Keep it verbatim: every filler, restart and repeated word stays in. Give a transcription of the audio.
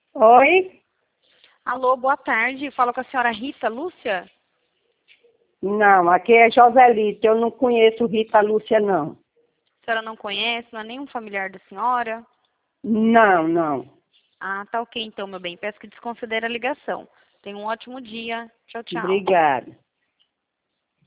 Oi? Alô, boa tarde. Falo com a senhora Rita Lúcia? Não, aqui é Joselito. Eu não conheço Rita Lúcia, não. A senhora não conhece? Não é nenhum familiar da senhora? Não, não. Ah, tá ok então, meu bem. Peço que desconsidere a ligação. Tenha um ótimo dia. Tchau, tchau. Obrigada.